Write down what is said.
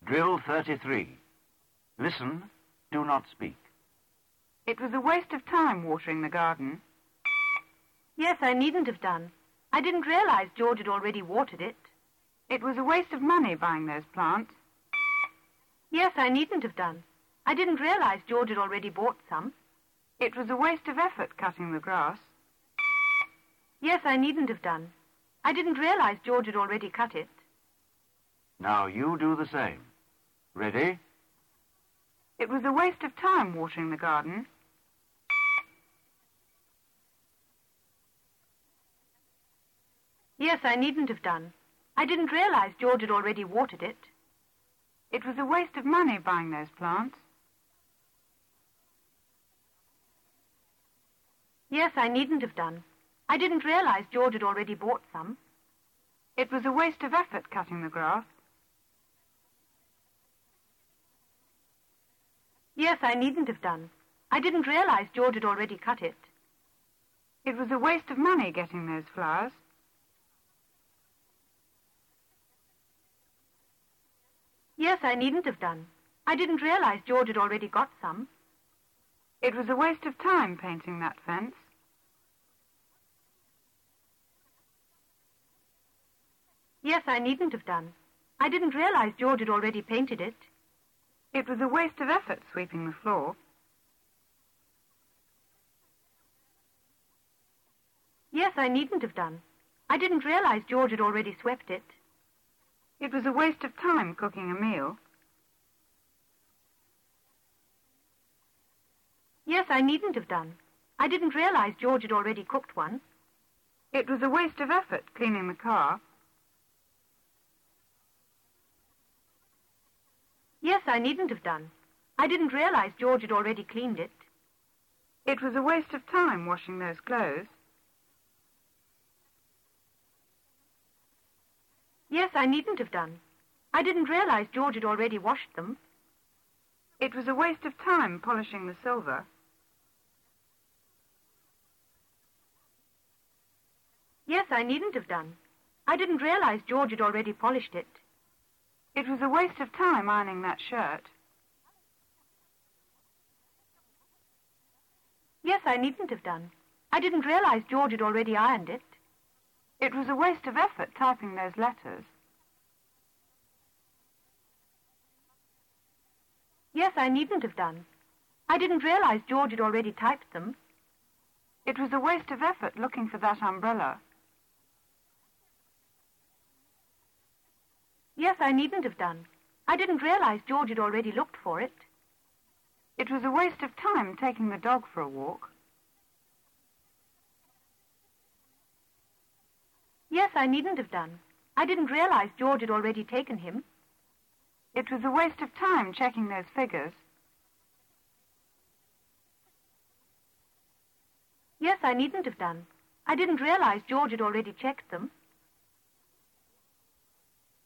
Drill 33. Listen, do not speak. It was a waste of time watering the garden. Yes, I needn't have done. I didn't realize George had already watered it. It was a waste of money buying those plants. Yes, I needn't have done. I didn't realize George had already bought some. It was a waste of effort cutting the grass. Yes, I needn't have done. I didn't realize George had already cut it. Now you do the same. Ready? It was a waste of time watering the garden. Yes, I needn't have done. I didn't realize George had already watered it. It was a waste of money buying those plants. Yes, I needn't have done. I didn't realize George had already bought some. It was a waste of effort cutting the grass. Yes, I needn't have done. I didn't realize George had already cut it. It was a waste of money getting those flowers. Yes, I needn't have done. I didn't realize George had already got some. It was a waste of time painting that fence. Yes, I needn't have done. I didn't realize George had already painted it. It was a waste of effort sweeping the floor. Yes, I needn't have done. I didn't realize George had already swept it. It was a waste of time cooking a meal. Yes, I needn't have done. I didn't realize George had already cooked one. It was a waste of effort cleaning the car. Yes, I needn't have done. I didn't realize George had already cleaned it. It was a waste of time washing those clothes. Yes, I needn't have done. I didn't realize George had already washed them. It was a waste of time polishing the silver. Yes, I needn't have done. I didn't realize George had already polished it. It was a waste of time ironing that shirt. Yes, I needn't have done. I didn't realize George had already ironed it. It was a waste of effort typing those letters. Yes, I needn't have done. I didn't realize George had already typed them. It was a waste of effort looking for that umbrella. Yes, I needn't have done. I didn't realize George had already looked for it. It was a waste of time taking the dog for a walk. Yes, I needn't have done. I didn't realize George had already taken him. It was a waste of time checking those figures. Yes, I needn't have done. I didn't realize George had already checked them.